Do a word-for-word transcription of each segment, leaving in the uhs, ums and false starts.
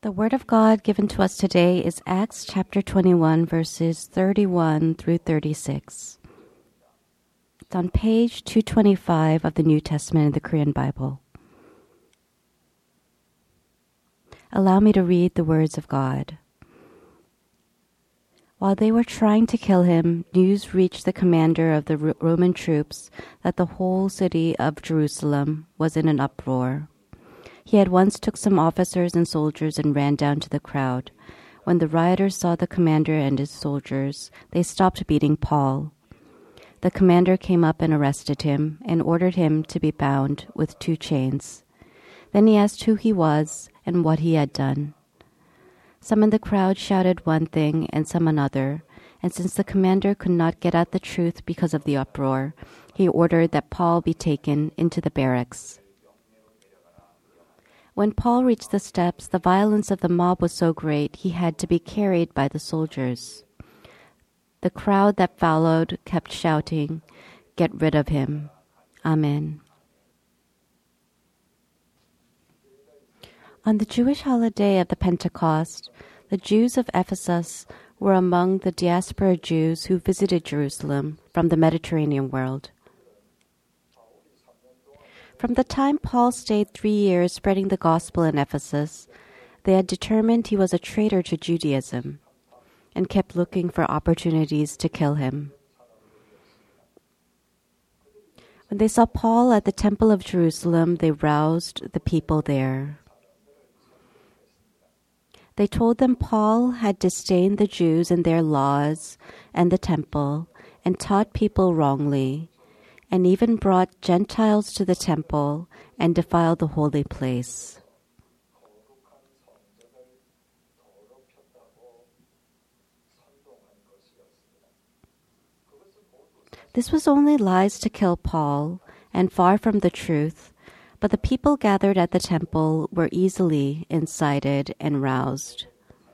The Word of God given to us today is Acts chapter twenty-one, verses thirty-one through thirty-six. It's on page two twenty-five of the New Testament in the Korean Bible. Allow me to read the words of God. While they were trying to kill him, news reached the commander of the Roman troops that the whole city of Jerusalem was in an uproar. He at once took some officers and soldiers and ran down to the crowd. When the rioters saw the commander and his soldiers, they stopped beating Paul. The commander came up and arrested him and ordered him to be bound with two chains. Then he asked who he was and what he had done. Some in the crowd shouted one thing and some another, and since the commander could not get at the truth because of the uproar, he ordered that Paul be taken into the barracks. When Paul reached the steps, the violence of the mob was so great he had to be carried by the soldiers. The crowd that followed kept shouting, "Get rid of him." Amen. On the Jewish holiday of the Pentecost, the Jews of Ephesus were among the diaspora Jews who visited Jerusalem from the Mediterranean world. From the time Paul stayed three years spreading the gospel in Ephesus, they had determined he was a traitor to Judaism and kept looking for opportunities to kill him. When they saw Paul at the Temple of Jerusalem, they roused the people there. They told them Paul had disdained the Jews and their laws and the temple and taught people wrongly, and even brought Gentiles to the temple and defiled the holy place. This was only lies to kill Paul, and far from the truth, but the people gathered at the temple were easily incited and roused.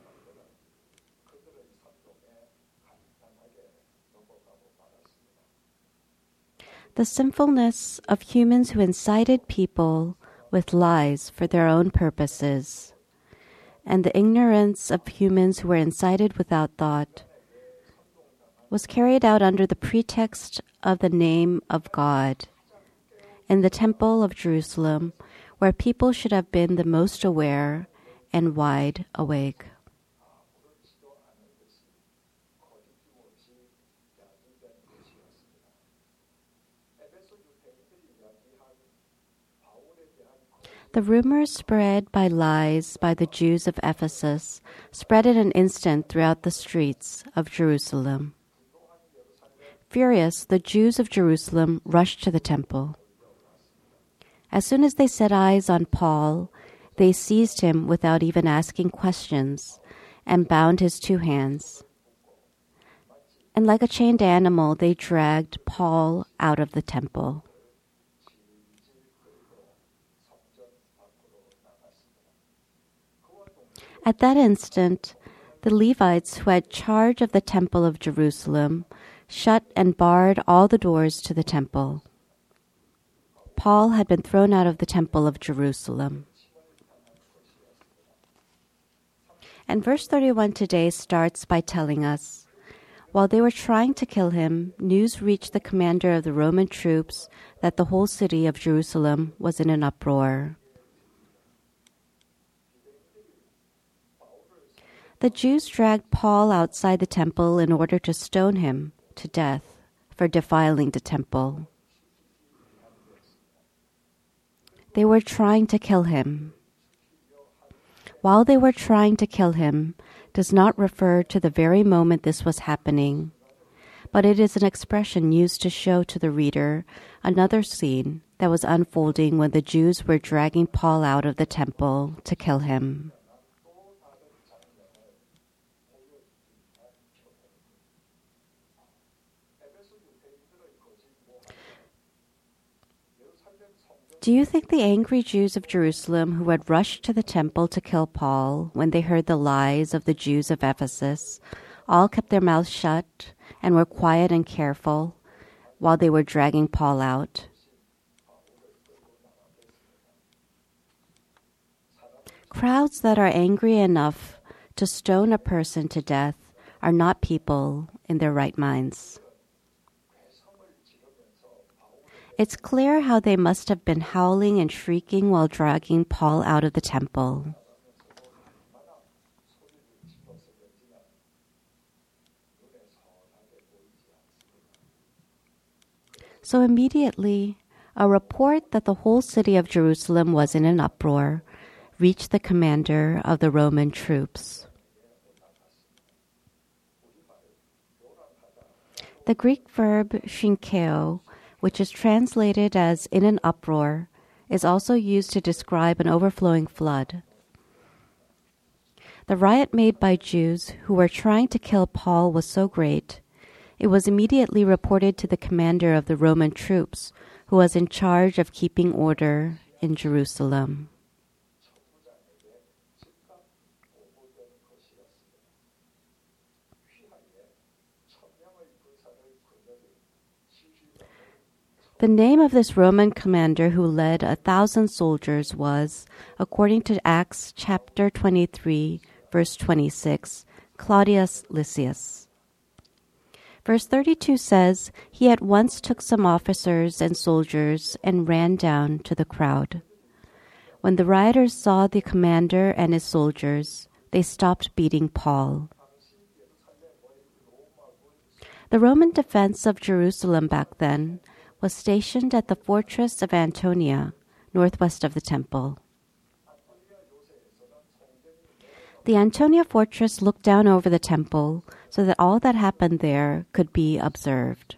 The sinfulness of humans who incited people with lies for their own purposes, and the ignorance of humans who were incited without thought, was carried out under the pretext of the name of God in the Temple of Jerusalem, where people should have been the most aware and wide awake. The rumors spread by lies by the Jews of Ephesus spread in an instant throughout the streets of Jerusalem. Furious, the Jews of Jerusalem rushed to the temple. As soon as they set eyes on Paul, they seized him without even asking questions and bound his two hands. And like a chained animal, they dragged Paul out of the temple. At that instant, the Levites who had charge of the temple of Jerusalem shut and barred all the doors to the temple. Paul had been thrown out of the temple of Jerusalem. And verse thirty-one today starts by telling us, while they were trying to kill him, news reached the commander of the Roman troops that the whole city of Jerusalem was in an uproar. The Jews dragged Paul outside the temple in order to stone him to death for defiling the temple. They were trying to kill him. While they were trying to kill him does not refer to the very moment this was happening, but it is an expression used to show to the reader another scene that was unfolding when the Jews were dragging Paul out of the temple to kill him. Do you think the angry Jews of Jerusalem who had rushed to the temple to kill Paul when they heard the lies of the Jews of Ephesus all kept their mouths shut and were quiet and careful while they were dragging Paul out? Crowds that are angry enough to stone a person to death are not people in their right minds. It's clear how they must have been howling and shrieking while dragging Paul out of the temple. So immediately, a report that the whole city of Jerusalem was in an uproar reached the commander of the Roman troops. The Greek verb shinkeo, which is translated as in an uproar, is also used to describe an overflowing flood. The riot made by Jews who were trying to kill Paul was so great, it was immediately reported to the commander of the Roman troops, who was in charge of keeping order in Jerusalem. The name of this Roman commander who led a thousand soldiers was, according to Acts chapter twenty-three, verse twenty-six, Claudius Lysias. Verse thirty-two says, he at once took some officers and soldiers and ran down to the crowd. When the rioters saw the commander and his soldiers, they stopped beating Paul. The Roman defense of Jerusalem back then was stationed at the fortress of Antonia, northwest of the temple. The Antonia fortress looked down over the temple so that all that happened there could be observed.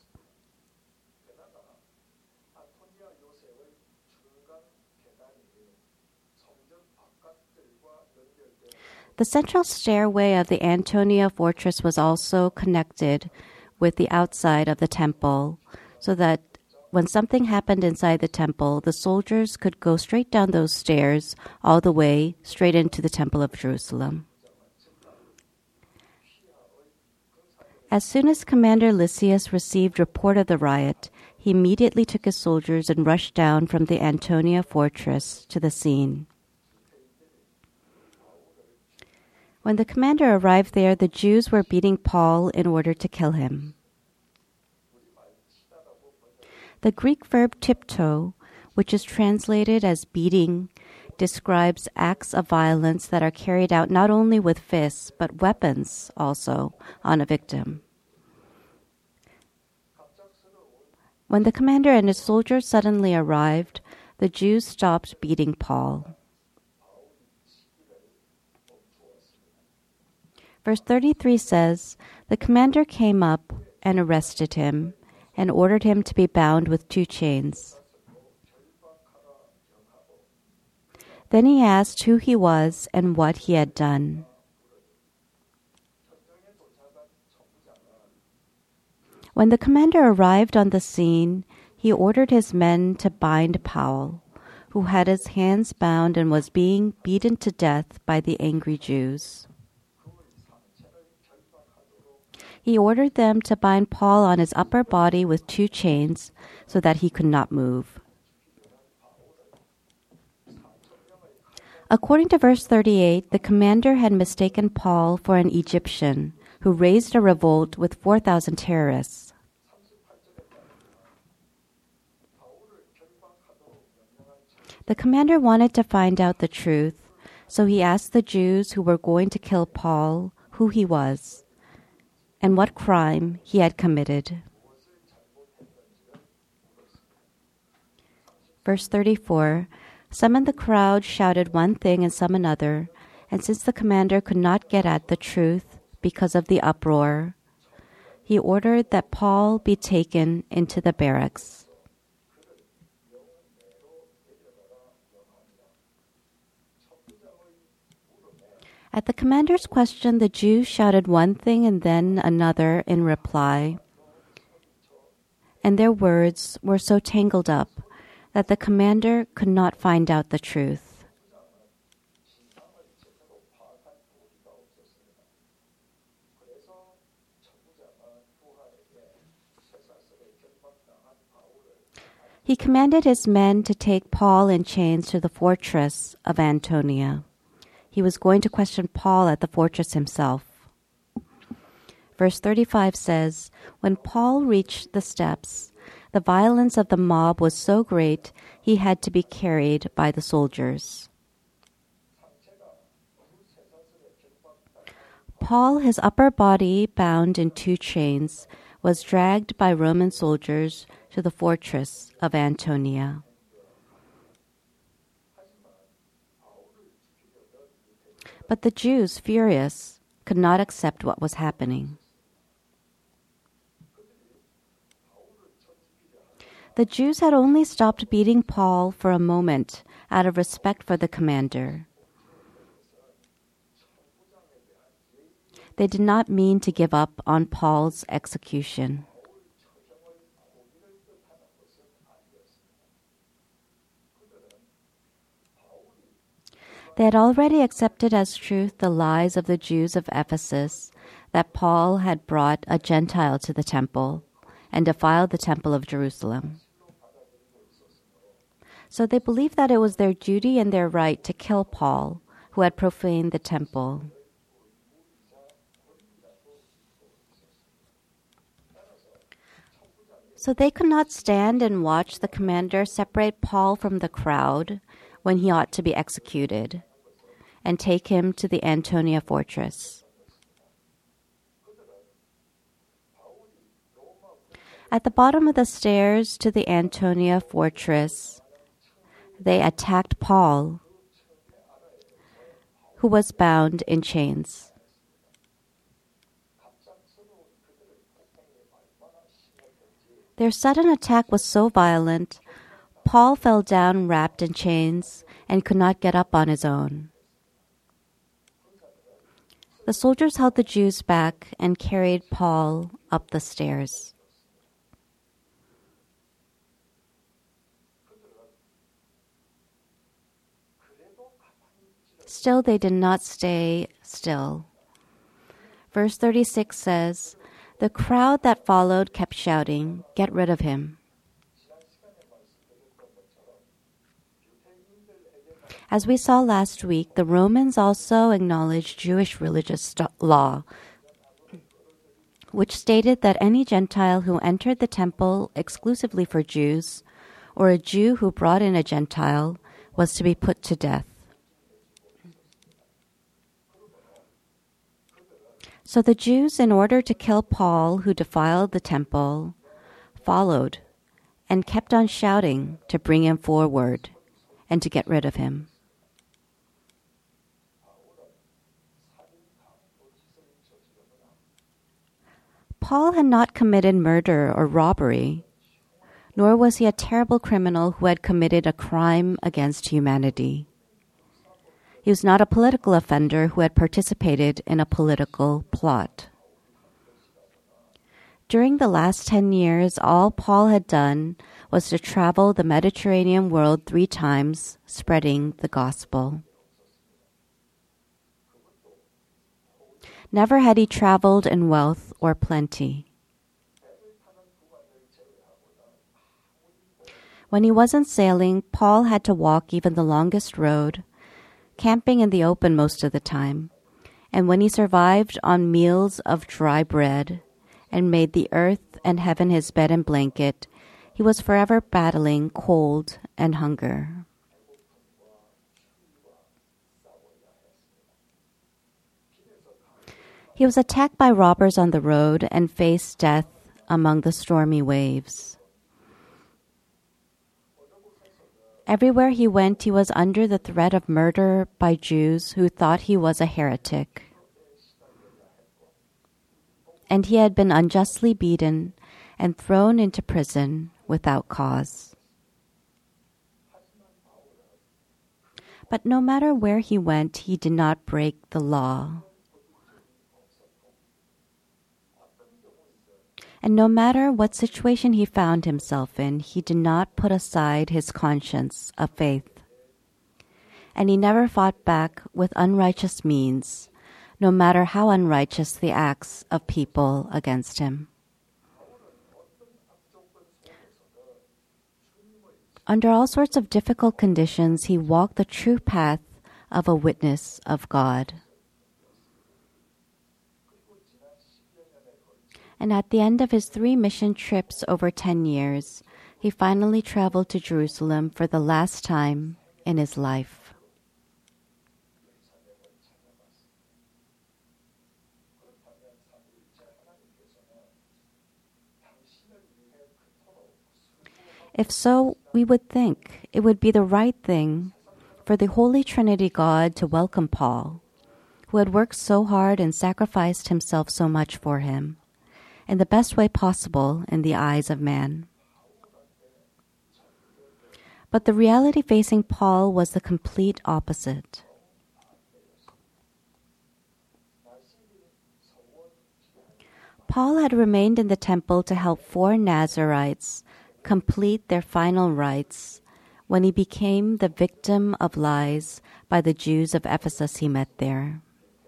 The central stairway of the Antonia fortress was also connected with the outside of the temple, so that when something happened inside the temple, the soldiers could go straight down those stairs all the way straight into the Temple of Jerusalem. As soon as Commander Lysias received report of the riot, he immediately took his soldiers and rushed down from the Antonia fortress to the scene. When the commander arrived there, the Jews were beating Paul in order to kill him. The Greek verb tiptoe, which is translated as beating, describes acts of violence that are carried out not only with fists, but weapons also on a victim. When the commander and his soldiers suddenly arrived, the Jews stopped beating Paul. Verse thirty-three says, the commander came up and arrested him and ordered him to be bound with two chains. Then he asked who he was and what he had done. When the commander arrived on the scene, he ordered his men to bind Paul, who had his hands bound and was being beaten to death by the angry Jews. He ordered them to bind Paul on his upper body with two chains so that he could not move. According to verse thirty-eight, the commander had mistaken Paul for an Egyptian who raised a revolt with four thousand terrorists. The commander wanted to find out the truth, so he asked the Jews who were going to kill Paul who he was and what crime he had committed. Verse thirty-four, some in the crowd shouted one thing and some another, and since the commander could not get at the truth because of the uproar, he ordered that Paul be taken into the barracks. At the commander's question, the Jews shouted one thing and then another in reply, and their words were so tangled up that the commander could not find out the truth. He commanded his men to take Paul in chains to the fortress of Antonia. He was going to question Paul at the fortress himself. Verse thirty-five says, "When Paul reached the steps, the violence of the mob was so great he had to be carried by the soldiers." Paul, his upper body bound in two chains, was dragged by Roman soldiers to the fortress of Antonia. But the Jews, furious, could not accept what was happening. The Jews had only stopped beating Paul for a moment out of respect for the commander. They did not mean to give up on Paul's execution. They had already accepted as truth the lies of the Jews of Ephesus that Paul had brought a Gentile to the temple and defiled the temple of Jerusalem. So they believed that it was their duty and their right to kill Paul, who had profaned the temple. So they could not stand and watch the commander separate Paul from the crowd when he ought to be executed, and take him to the Antonia fortress. At the bottom of the stairs to the Antonia fortress, they attacked Paul, who was bound in chains. Their sudden attack was so violent, Paul fell down wrapped in chains and could not get up on his own. The soldiers held the Jews back and carried Paul up the stairs. Still, they did not stay still. Verse thirty-six says, "The crowd that followed kept shouting, 'Get rid of him.'" As we saw last week, the Romans also acknowledged Jewish religious st- law, which stated that any Gentile who entered the temple exclusively for Jews, or a Jew who brought in a Gentile, was to be put to death. So the Jews, in order to kill Paul, who defiled the temple, followed and kept on shouting to bring him forward and to get rid of him. Paul had not committed murder or robbery, nor was he a terrible criminal who had committed a crime against humanity. He was not a political offender who had participated in a political plot. During the last ten years, all Paul had done was to travel the Mediterranean world three times, spreading the gospel. Never had he traveled in wealth or plenty. When he wasn't sailing, Paul had to walk even the longest road, camping in the open most of the time. And when he survived on meals of dry bread and made the earth and heaven his bed and blanket, he was forever battling cold and hunger. He was attacked by robbers on the road and faced death among the stormy waves. Everywhere he went, he was under the threat of murder by Jews who thought he was a heretic. And he had been unjustly beaten and thrown into prison without cause. But no matter where he went, he did not break the law. And no matter what situation he found himself in, he did not put aside his conscience of faith. And he never fought back with unrighteous means, no matter how unrighteous the acts of people against him. Under all sorts of difficult conditions, he walked the true path of a witness of God. And at the end of his three mission trips over ten years, he finally traveled to Jerusalem for the last time in his life. If so, we would think it would be the right thing for the Holy Trinity God to welcome Paul, who had worked so hard and sacrificed himself so much for him, in the best way possible in the eyes of man. But the reality facing Paul was the complete opposite. Paul had remained in the temple to help four Nazarites complete their final rites when he became the victim of lies by the Jews of Ephesus he met there.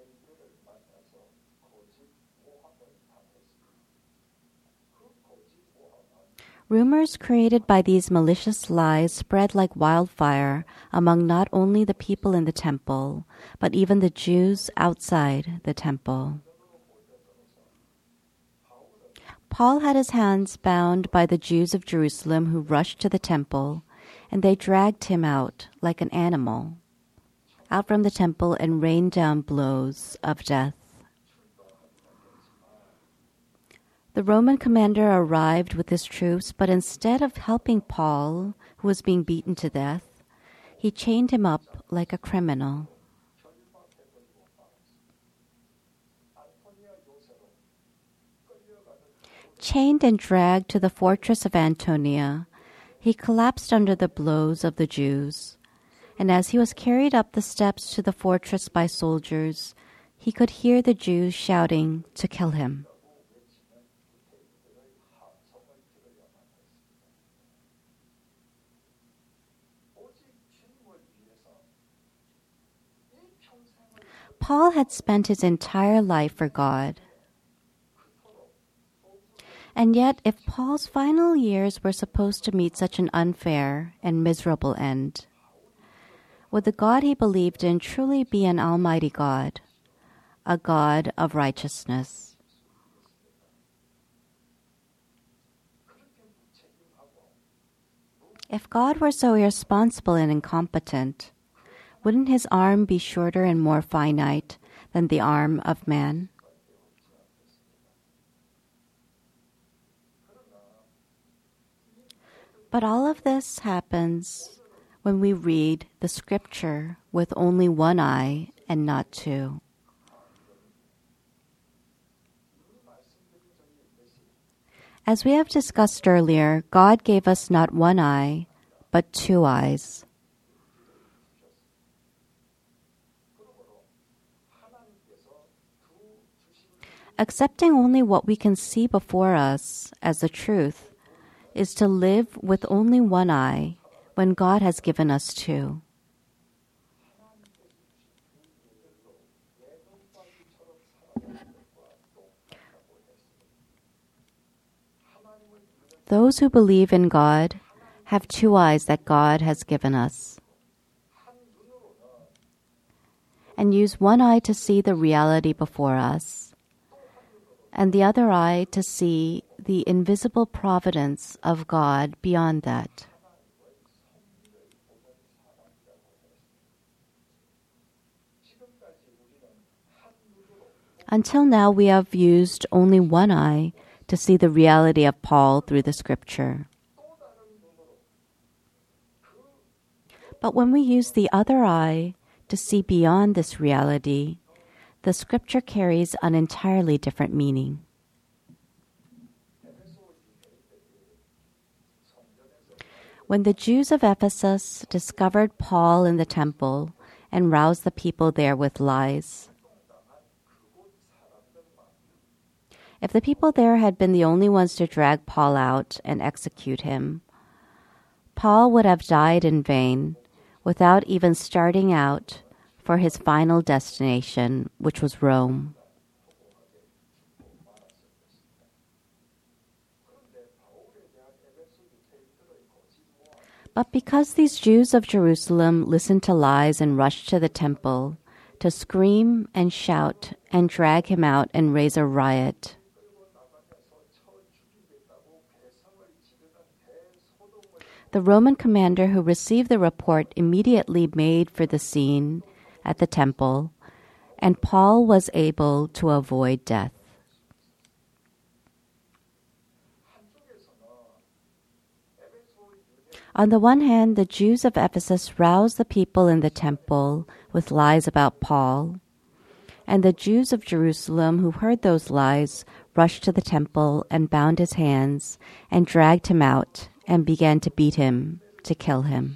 Rumors created by these malicious lies spread like wildfire among not only the people in the temple, but even the Jews outside the temple. Paul had his hands bound by the Jews of Jerusalem who rushed to the temple, and they dragged him out like an animal, out from the temple and rained down blows of death. The Roman commander arrived with his troops, but instead of helping Paul, who was being beaten to death, he chained him up like a criminal. Chained and dragged to the fortress of Antonia, he collapsed under the blows of the Jews, and as he was carried up the steps to the fortress by soldiers, he could hear the Jews shouting to kill him. Paul had spent his entire life for God. And yet, if Paul's final years were supposed to meet such an unfair and miserable end, would the God he believed in truly be an almighty God, a God of righteousness? If God were so irresponsible and incompetent, wouldn't his arm be shorter and more finite than the arm of man? But all of this happens when we read the scripture with only one eye and not two. As we have discussed earlier, God gave us not one eye, but two eyes. Accepting only what we can see before us as the truth is to live with only one eye when God has given us two. Those who believe in God have two eyes that God has given us, and use one eye to see the reality before us, and the other eye to see the invisible providence of God beyond that. Until now, we have used only one eye to see the reality of Paul through the scripture. But when we use the other eye to see beyond this reality, the scripture carries an entirely different meaning. When the Jews of Ephesus discovered Paul in the temple and roused the people there with lies, if the people there had been the only ones to drag Paul out and execute him, Paul would have died in vain without even starting out for his final destination, which was Rome. But because these Jews of Jerusalem listened to lies and rushed to the temple to scream and shout and drag him out and raise a riot, the Roman commander who received the report immediately made for the scene at the temple, and Paul was able to avoid death. On the one hand, the Jews of Ephesus roused the people in the temple with lies about Paul, and the Jews of Jerusalem who heard those lies rushed to the temple and bound his hands and dragged him out and began to beat him, to kill him.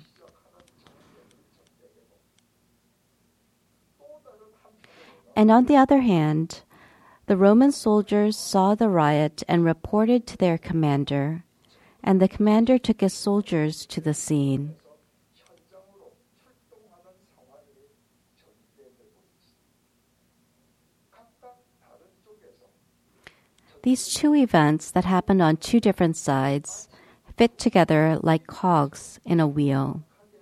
And on the other hand, the Roman soldiers saw the riot and reported to their commander, and the commander took his soldiers to the scene. These two events that happened on two different sides fit together like cogs in a wheel.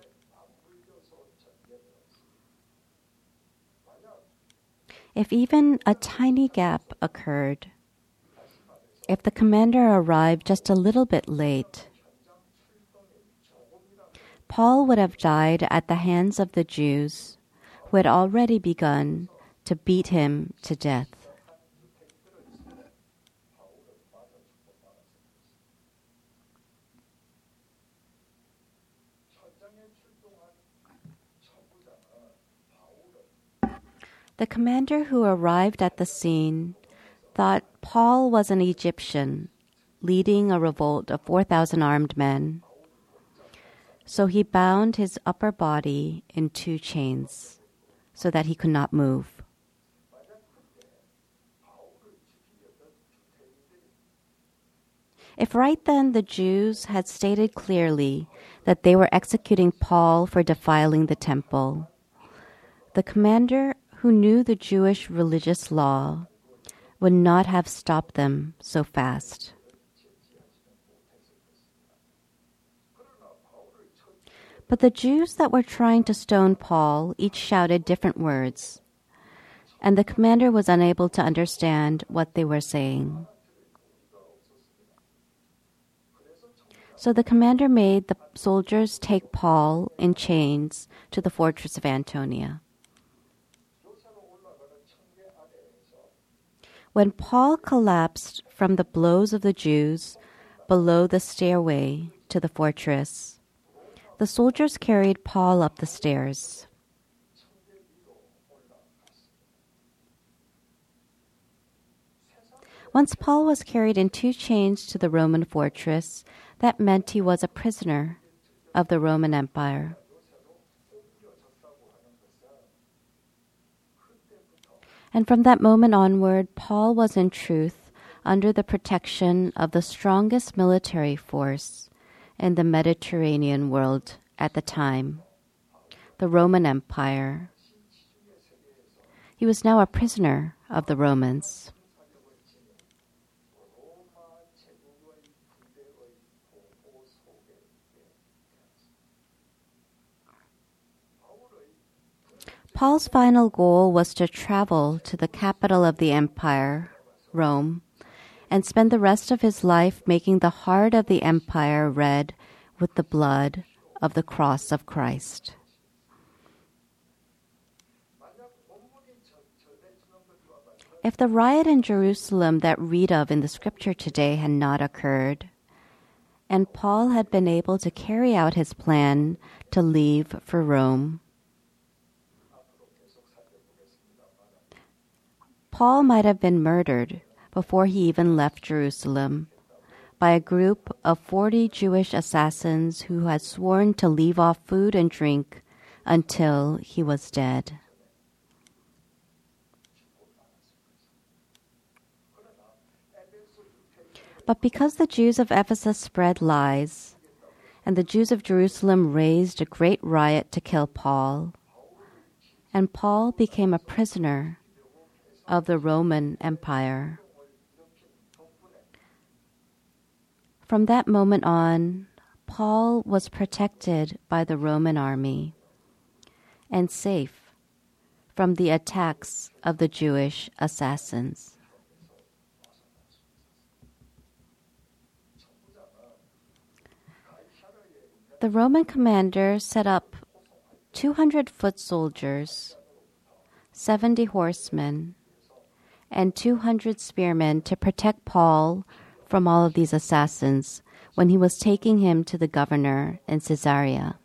If even a tiny gap occurred, if the commander arrived just a little bit late, Paul would have died at the hands of the Jews who had already begun to beat him to death. The commander who arrived at the scene thought Paul was an Egyptian leading a revolt of four thousand armed men. So he bound his upper body in two chains so that he could not move. If right then the Jews had stated clearly that they were executing Paul for defiling the temple, the commander who knew the Jewish religious law would not have stopped them so fast. But the Jews that were trying to stone Paul each shouted different words, and the commander was unable to understand what they were saying. So the commander made the soldiers take Paul in chains to the fortress of Antonia. When Paul collapsed from the blows of the Jews below the stairway to the fortress, the soldiers carried Paul up the stairs. Once Paul was carried in two chains to the Roman fortress, that meant he was a prisoner of the Roman Empire. And from that moment onward, Paul was in truth under the protection of the strongest military force in the Mediterranean world at the time, the Roman Empire. He was now a prisoner of the Romans. Paul's final goal was to travel to the capital of the empire, Rome, and spend the rest of his life making the heart of the empire red with the blood of the cross of Christ. If the riot in Jerusalem that read of in the scripture today had not occurred, and Paul had been able to carry out his plan to leave for Rome, Paul might have been murdered before he even left Jerusalem by a group of forty Jewish assassins who had sworn to leave off food and drink until he was dead. But because the Jews of Ephesus spread lies, and the Jews of Jerusalem raised a great riot to kill Paul, and Paul became a prisoner of the Roman Empire. From that moment on, Paul was protected by the Roman army and safe from the attacks of the Jewish assassins. The Roman commander set up two hundred foot soldiers, seventy horsemen, and two hundred spearmen to protect Paul from all of these assassins when he was taking him to the governor in Caesarea.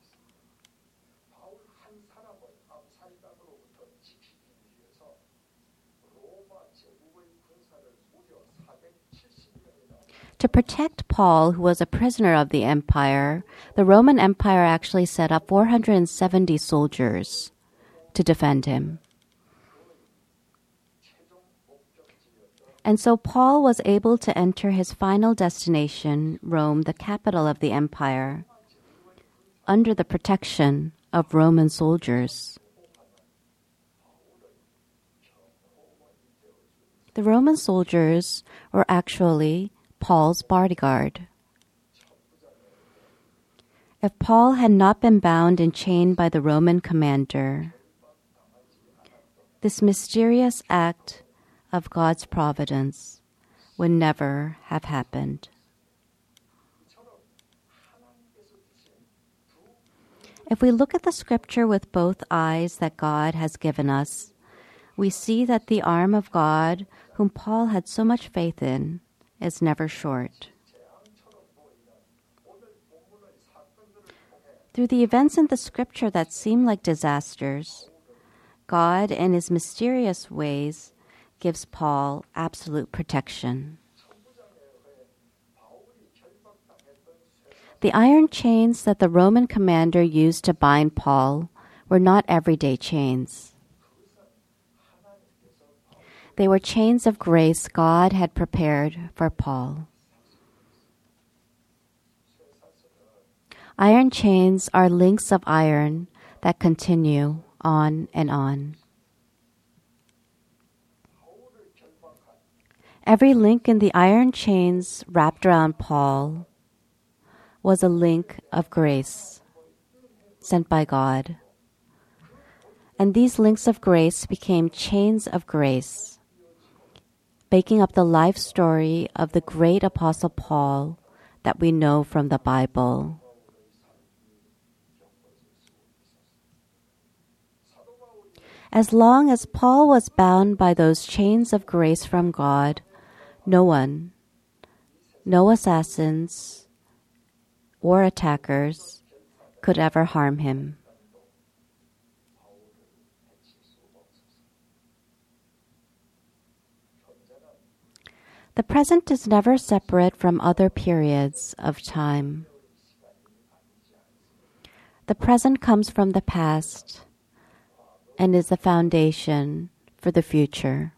To protect Paul, who was a prisoner of the empire, the Roman Empire actually set up four hundred seventy soldiers to defend him. And so Paul was able to enter his final destination, Rome, the capital of the empire, under the protection of Roman soldiers. The Roman soldiers were actually Paul's bodyguard. If Paul had not been bound and chained by the Roman commander, this mysterious act of God's providence would never have happened. If we look at the scripture with both eyes that God has given us, we see that the arm of God, whom Paul had so much faith in, is never short. Through the events in the scripture that seem like disasters, God, in his mysterious ways, gives Paul absolute protection. The iron chains that the Roman commander used to bind Paul were not everyday chains. They were chains of grace God had prepared for Paul. Iron chains are links of iron that continue on and on. Every link in the iron chains wrapped around Paul was a link of grace sent by God. And these links of grace became chains of grace, making up the life story of the great Apostle Paul that we know from the Bible. As long as Paul was bound by those chains of grace from God, no one, no assassins or attackers could ever harm him. The present is never separate from other periods of time. The present comes from the past and is the foundation for the future.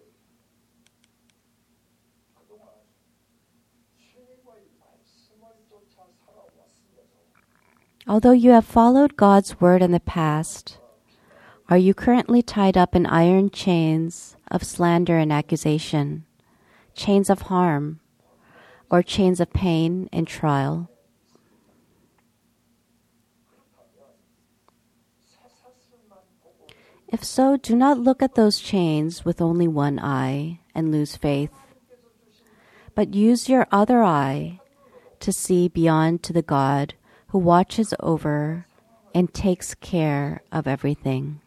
Although you have followed God's word in the past, are you currently tied up in iron chains of slander and accusation, chains of harm, or chains of pain and trial? If so, do not look at those chains with only one eye and lose faith, but use your other eye to see beyond to the God who watches over and takes care of everything.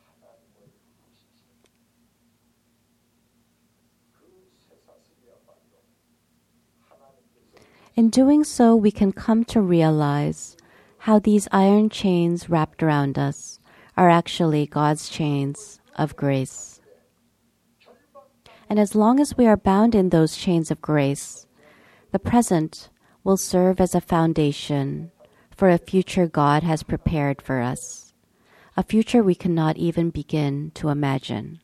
In doing so, we can come to realize how these iron chains wrapped around us are actually God's chains of grace. And as long as we are bound in those chains of grace, the present will serve as a foundation for a future God has prepared for us, a future we cannot even begin to imagine.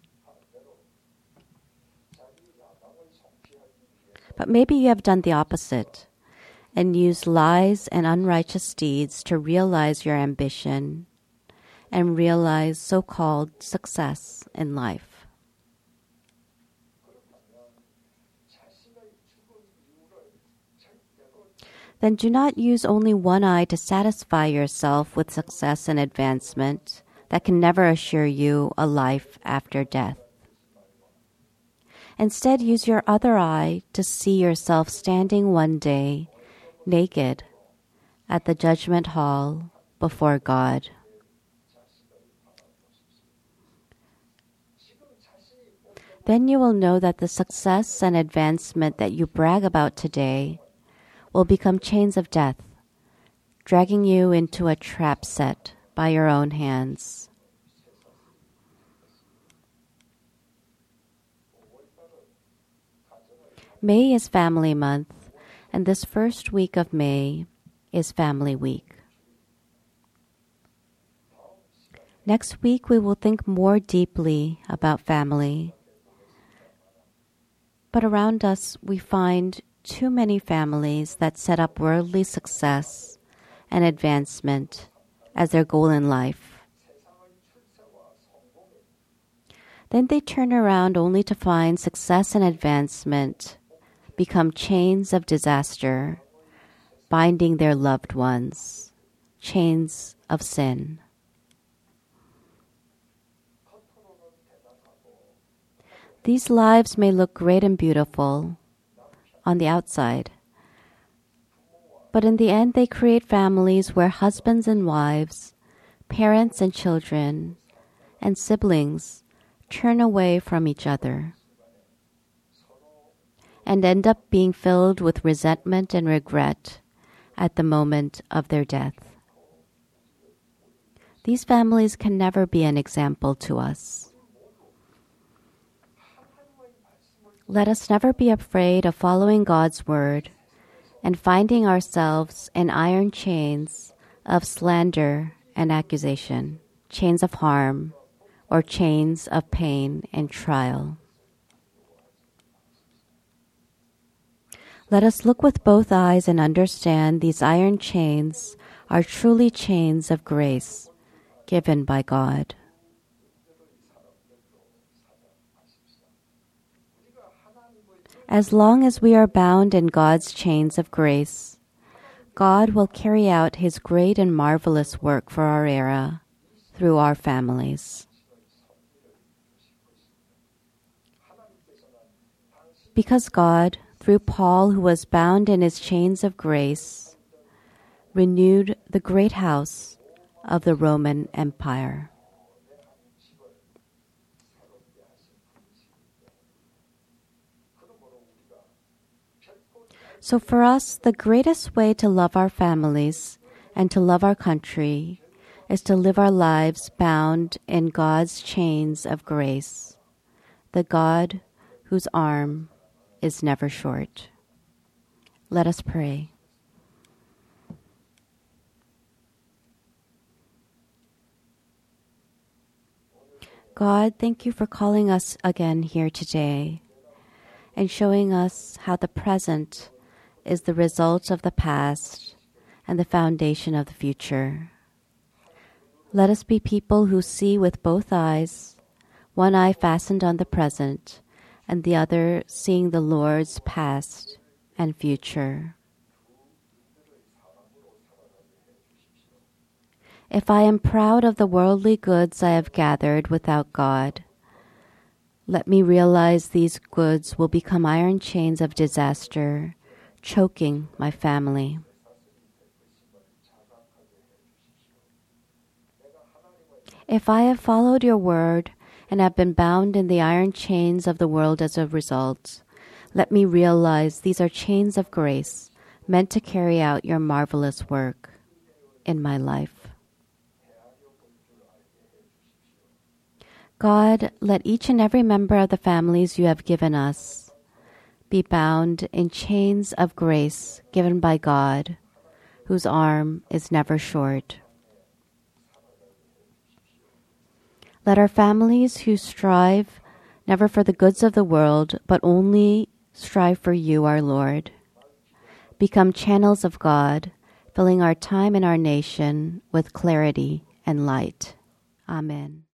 But maybe you have done the opposite and used lies and unrighteous deeds to realize your ambition and realize so-called success in life. then do not use only one eye to satisfy yourself with success and advancement that can never assure you a life after death. Instead, use your other eye to see yourself standing one day, naked, at the judgment hall before God. Then you will know that the success and advancement that you brag about today will become chains of death, dragging you into a trap set by your own hands. May is Family Month, and this first week of May is Family Week. Next week, we will think more deeply about family. But around us, we find too many families that set up worldly success and advancement as their goal in life. Then they turn around only to find success and advancement become chains of disaster, binding their loved ones, chains of sin. These lives may look great and beautiful on the outside, but in the end they create families where husbands and wives, parents and children, and siblings turn away from each other and end up being filled with resentment and regret at the moment of their death. These families can never be an example to us. Let us never be afraid of following God's word and finding ourselves in iron chains of slander and accusation, chains of harm, or chains of pain and trial. Let us look with both eyes and understand these iron chains are truly chains of grace given by God. As long as we are bound in God's chains of grace, God will carry out His great and marvelous work for our era through our families. Because God, through Paul, who was bound in his chains of grace, renewed the great house of the Roman Empire. So for us, the greatest way to love our families and to love our country is to live our lives bound in God's chains of grace, the God whose arm is never short. Let us pray. God, thank you for calling us again here today and showing us how the present is the result of the past and the foundation of the future. Let us be people who see with both eyes, one eye fastened on the present and the other seeing the Lord's past and future. If I am proud of the worldly goods I have gathered without God, let me realize these goods will become iron chains of disaster, choking my family. If I have followed your word and have been bound in the iron chains of the world as a result, let me realize these are chains of grace meant to carry out your marvelous work in my life. God, let each and every member of the families you have given us be bound in chains of grace given by God, whose arm is never short. Let our families who strive never for the goods of the world, but only strive for you, our Lord, become channels of God, filling our time and our nation with clarity and light. Amen.